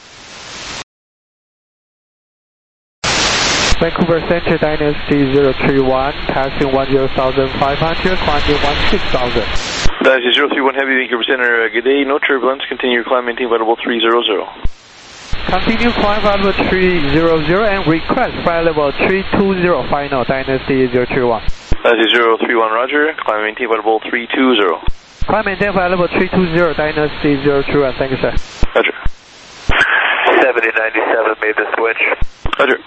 Vancouver Center, Dynasty zero three one, passing one zero thousand five hundred, climbing one six thousand. Dynasty zero three one Heavy, Vancouver Center, good day, no turbulence, continue your climb, maintain flight level three zero zero. Continue climb flight level three zero zero and request flight level three two zero, final, Dynasty zero three one. Dynasty zero three one, roger, climb, maintain flight level three two zero. Climb, maintain flight level three two zero, Dynasty zero three one, thank you, sir. Roger. seventy ninety-seven made the switch. Roger.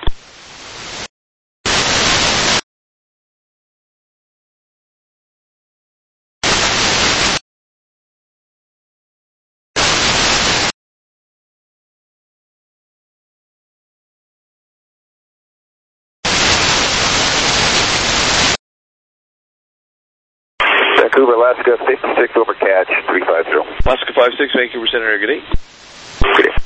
Vancouver, Alaska, fifty-six over catch, three five zero. Alaska five six, Vancouver Center, good day. Good day.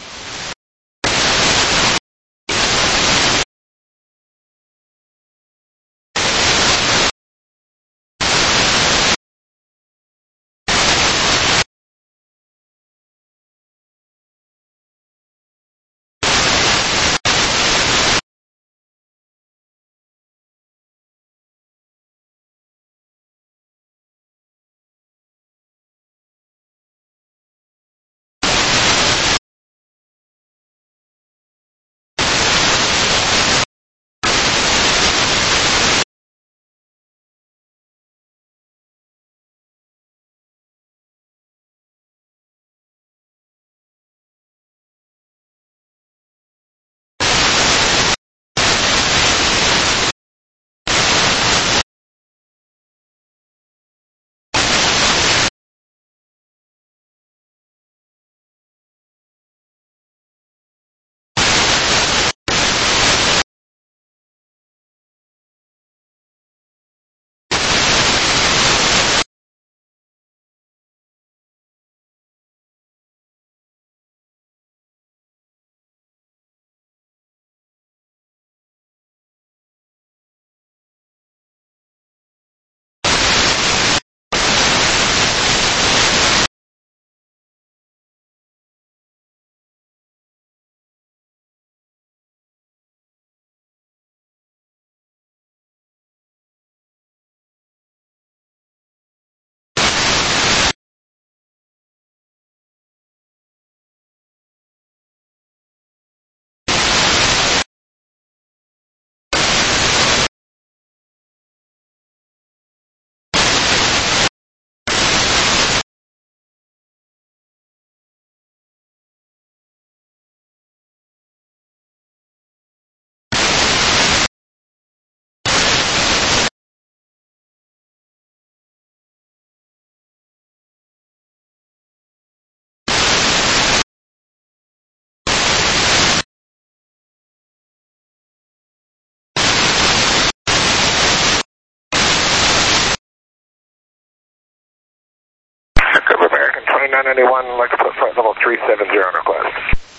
American twenty-nine ninety-one, like to put flight level three seven zero on request.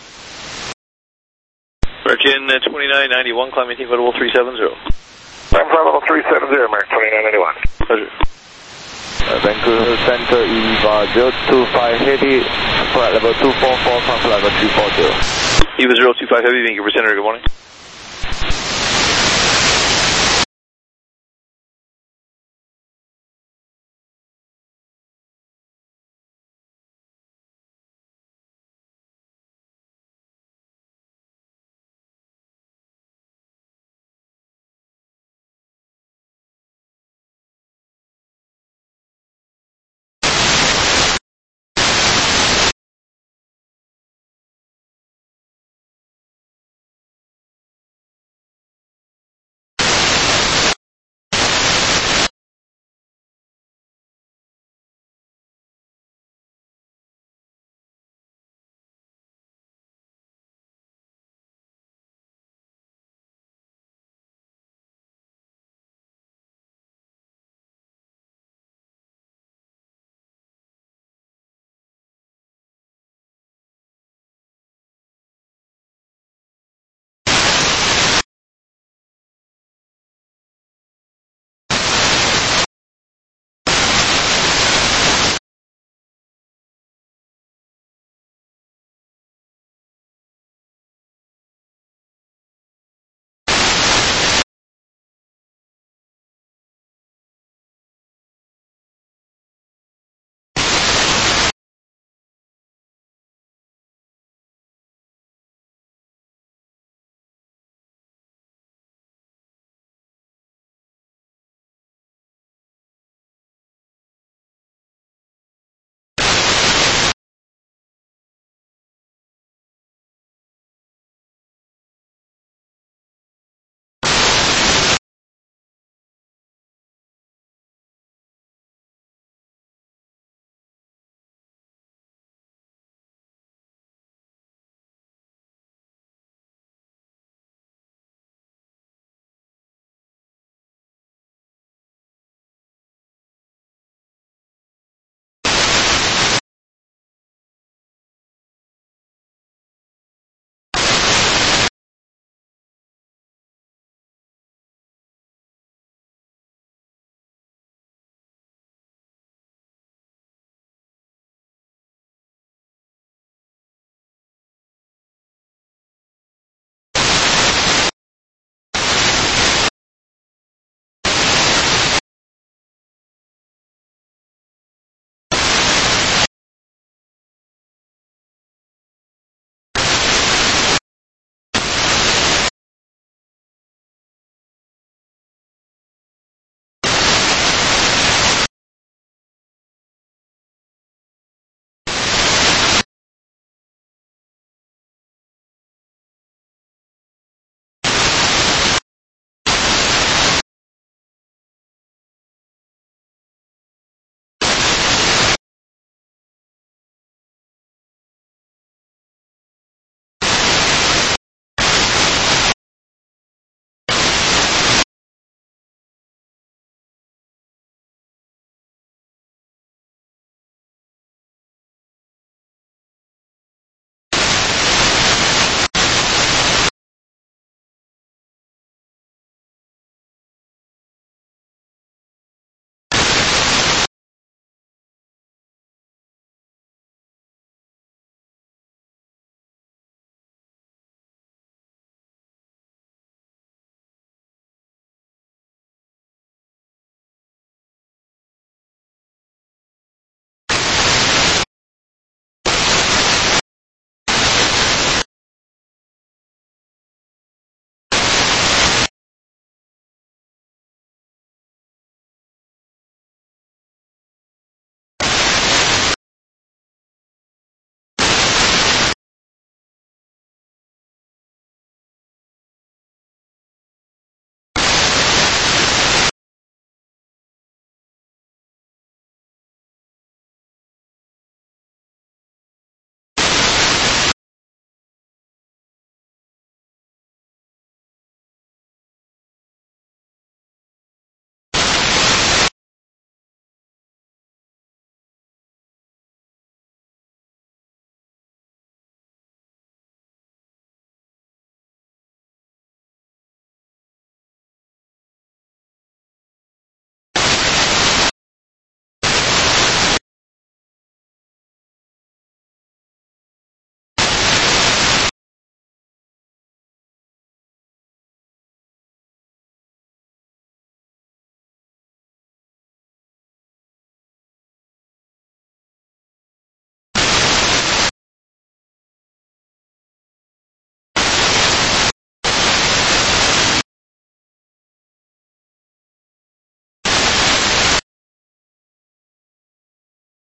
American uh, twenty-nine ninety-one, climb maintain flight level three seven zero. Climb flight level three seven zero, American twenty-nine ninety-one. Roger. Uh, Vancouver Center, Eva zero two five Heavy, flight level two four four, climb flight level three four zero. Eva zero two five Heavy, Vancouver Center, good morning.